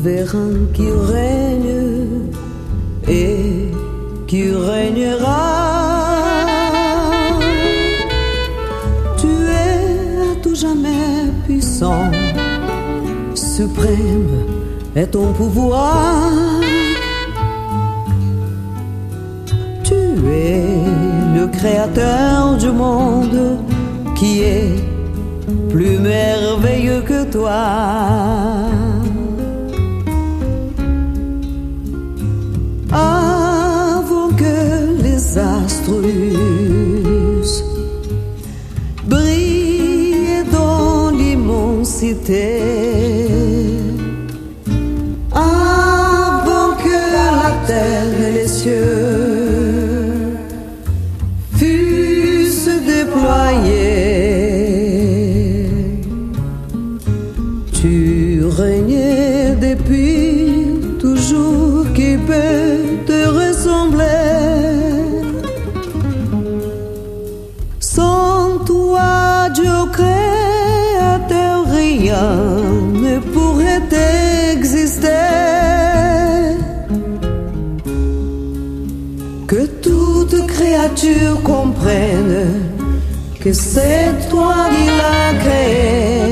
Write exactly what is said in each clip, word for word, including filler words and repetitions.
souverain qui règne et qui régnera. Tu es à tout jamais puissant, suprême est ton pouvoir. Tu es le créateur du monde qui est plus merveilleux que toi. Avant que les astres eussent brillé dans l'immensité, avant que la terre et les cieux fussent déployés, tu régnais depuis toujours. Qui peut te ressembler? Sans toi, Dieu créateur, rien ne pourrait exister. Que toute créature comprenne que c'est toi qui l'as créé.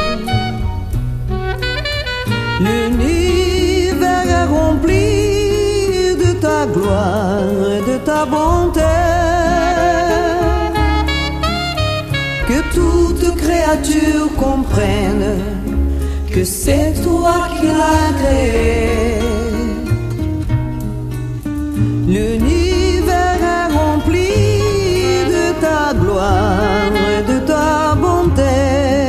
L'univers est rempli de ta gloire et de ta bonté. Que toute créature comprenne que c'est toi qui l'as créé. L'univers est rempli de ta gloire et de ta bonté.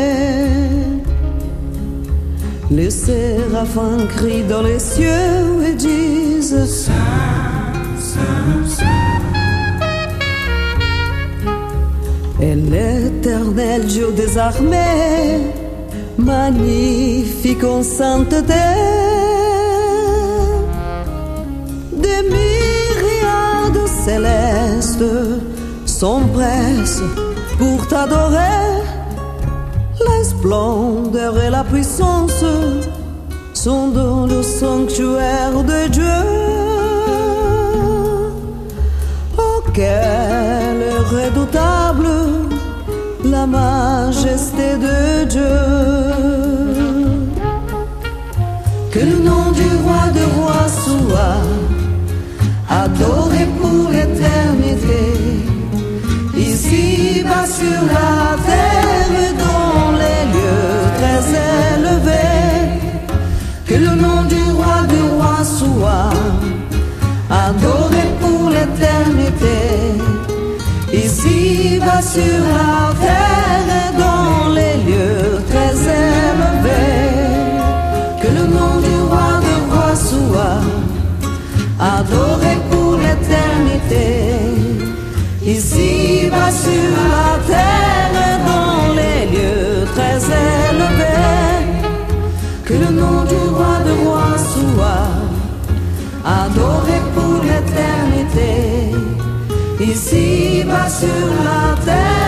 Les séraphins crient dans les cieux et disent Saint, Saint, Saint. Et l'éternel Dieu des armées, magnifique en sainteté. Des myriades célestes s'empressent pour t'adorer. La splendeur et la puissance sont dans le sanctuaire de Dieu. Oh, quelle redoutable la majesté de Dieu. Que le nom du roi de rois soit adoré pour l'éternité. Ici-bas sur la terre, dans les lieux très élevés. Que le nom du roi du roi soit adoré pour l'éternité. Ici-bas sur la terre, dans les lieux très élevés. Que le nom du roi du roi soit adoré pour l'éternité. Ici-bas sur la terre, dans les lieux très élevés. Que le nom du roi de roi soit adoré pour l'éternité. Ici-bas sur la terre.